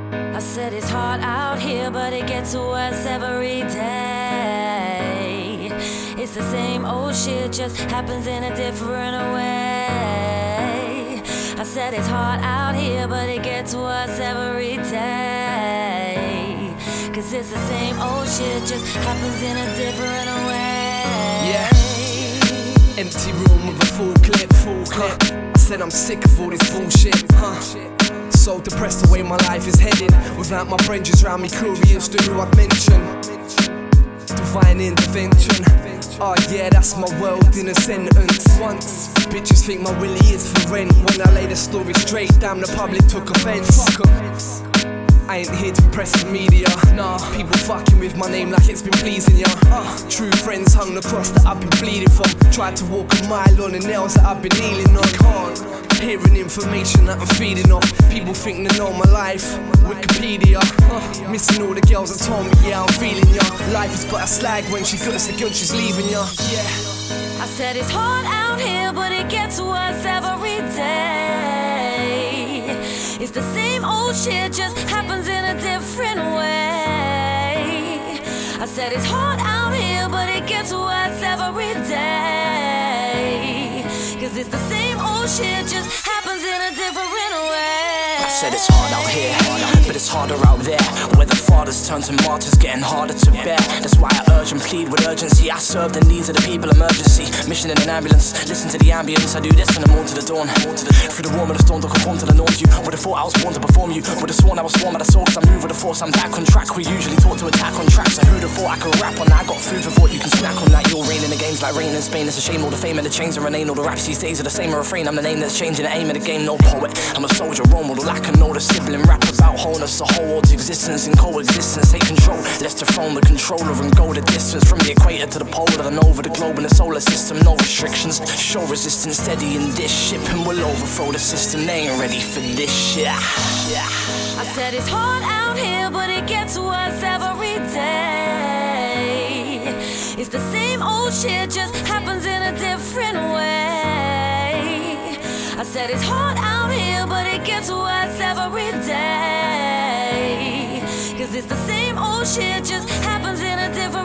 I said it's hard out here, but it gets worse every day. It's the same old shit, just happens in a different way. I said it's hard out here, but it gets worse every day. 'Cause it's the same old shit, just happens in a different way. Yeah. Empty room with a full clip. I said I'm sick of all this bullshit. So depressed the way my life is heading. Without my friends just round me curious to who I'd mention. Divine intervention. Oh yeah, that's my world in a sentence. Once bitches think my willy is for rent. When I lay the story straight, damn the public took offense. Fuck 'em. I ain't here to impress the media. Nah, people fucking with my name like it's been pleasing ya. True friends hung the cross that I've been bleeding from. Tried to walk a mile on the nails that I've been kneeling on. Can't. Hearing information that I'm feeding off. People think they know my life. Wikipedia. Missing all the girls that told me, yeah, I'm feeling ya. Life is but a slag when she feels the guilt she's leaving ya. Yeah. I said it's hard out here, but it gets worse every day. It's the same old shit, just happens in a different way. I said it's hard out here, but it gets worse every day. 'Cause it's the same old shit, just happens in a different way. I said it's hard out here, but it's harder out there, where the fathers turn to martyrs, getting harder to bear. That's why I urge and plead with urgency. I serve the needs of the people, emergency. Mission in an ambulance, listen to the ambience. I do this from the morn to the dawn. Through the warm of the storm to conform to the norms. You would've thought I was born to perform. You would've sworn I was sworn by the soul. 'Cause I move with the force, I'm back on track. We usually taught to attack on tracks. So who'd have thought I could rap on that? I got food for thought, you can snack on that. You're reigning the games like rain in Spain. It's a shame all the fame and the chains are remain. All the raps these days are the same refrain. I'm the name that's changing the aim of the game. No poet, I'm a soldier, role model. I can know the sibling rap about wholeness. The whole world's existence in coexistence. Take control, let's dethrone the controller and go the distance. From the equator to the polar and over the globe in the solar system. No restrictions, show resistance. Steady in this ship and we'll overthrow the system. They ain't ready for this shit. I said it's hard out here, but it gets worse every day. It's the same old shit, just happens in a different way. I said it's hard out here, but it gets worse every day. 'Cause it's the same old shit, just happens in a different way.